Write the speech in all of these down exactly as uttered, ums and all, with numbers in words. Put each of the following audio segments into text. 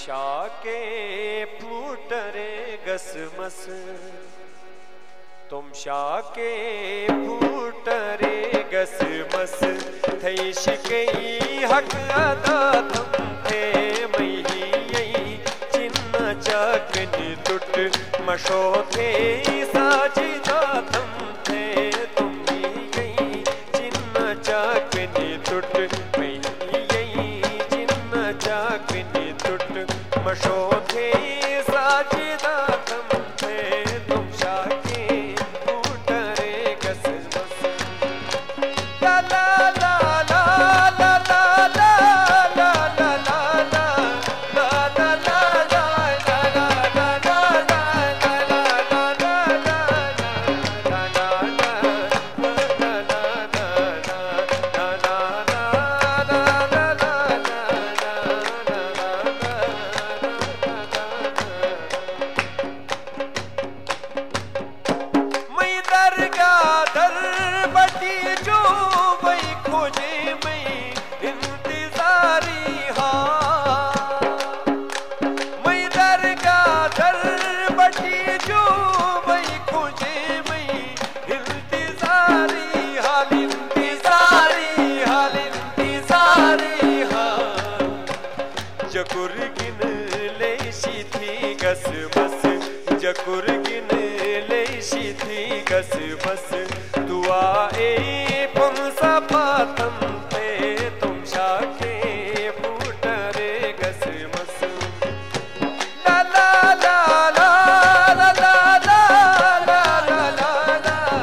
शाके फूटरे गसमस तुम शाके फूटरे गसमस थई शिकई हक अदा तुम थे मही यई चिन्ह चाकनी टुट मशो थे साजिदा तुम थे तुम यई चिन्ह चाकनी टुट मही यई चिन्ह चाकनी टुट मशो थे साजिदा तुम थे तुम शाके फूटरे गसमस ला ला ला ला ला ला ला ला ला ला ला ला जकुर गिन लेशी थी गस बस जकुर गिन लेशी थी गस बस दुआ ए पुंसा पातम पे तुम शाके फूटरे गस बस ला ला ला ला ला ला ला ला ला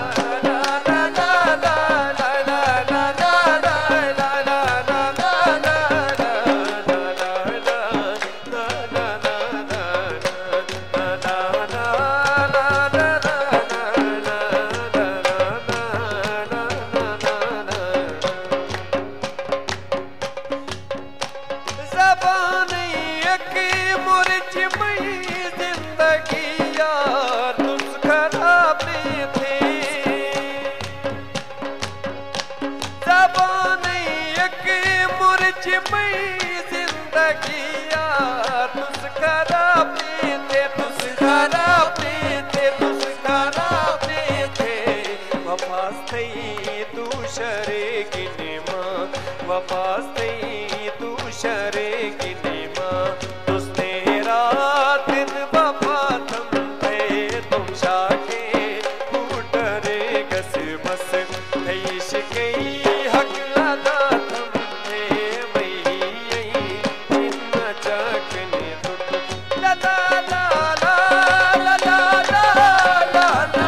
वफास थई तू शरे गिनीमा तुसने रात दिन वफा थम थे तुम शाके फूटरे गस बस थई शिकई हक अदा थम थे मई यई चिन्ह चाकने टुट ला ला ला ला ला ला ला ला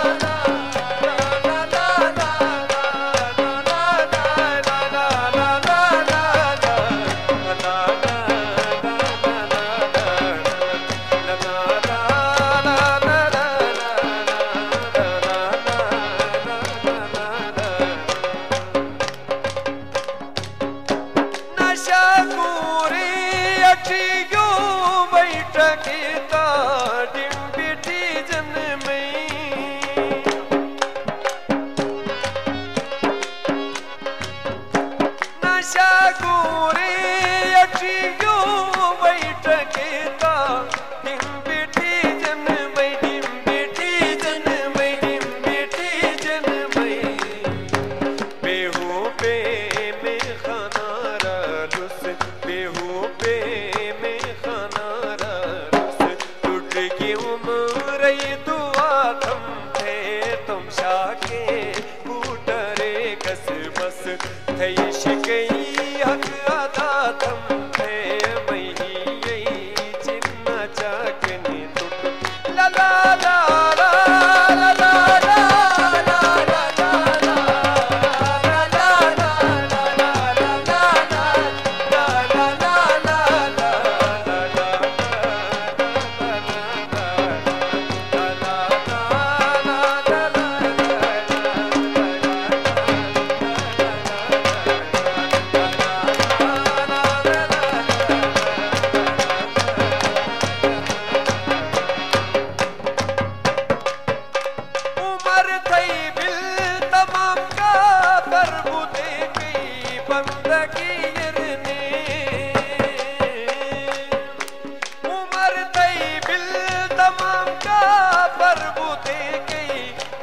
थई शिकई हक अदा थम थे मही यई चिन्ह चाकनी टुट ला ला ला ला ला ला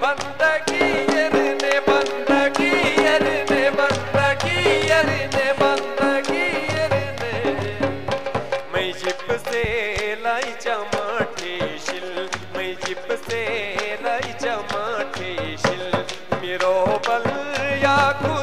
बंदगी यरने बंदगी यरने बंदगी यरने बंदगी यरने मैं जिप से लाई जमाठे शिल मैं जिप से लाई जमाठे शिल मेरो बल या